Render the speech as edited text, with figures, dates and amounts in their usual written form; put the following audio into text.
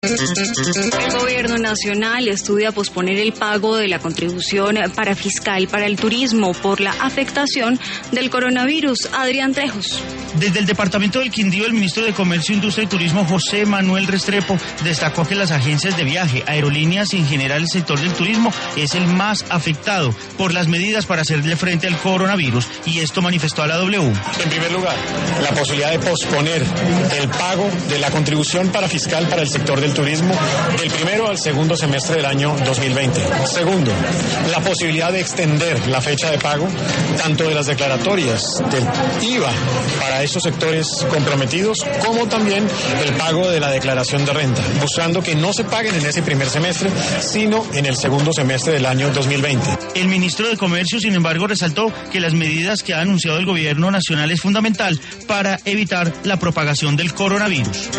El gobierno nacional estudia posponer el pago de la contribución fiscal para el turismo por la afectación del coronavirus. Adrián Trejos. Desde el departamento del Quindío, el ministro de Comercio, Industria y Turismo, José Manuel Restrepo, destacó que las agencias de viaje, aerolíneas y en general el sector del turismo es el más afectado por las medidas para hacerle frente al coronavirus, y esto manifestó a la W. En primer lugar, la posibilidad de posponer el pago de la contribución fiscal para el sector del turismo del primero al segundo semestre del año 2020. Segundo, la posibilidad de extender la fecha de pago tanto de las declaratorias del IVA para esos sectores comprometidos, como también el pago de la declaración de renta, buscando que no se paguen en ese primer semestre, sino en el segundo semestre del año 2020. El ministro de Comercio, sin embargo, resaltó que las medidas que ha anunciado el gobierno nacional es fundamental para evitar la propagación del coronavirus.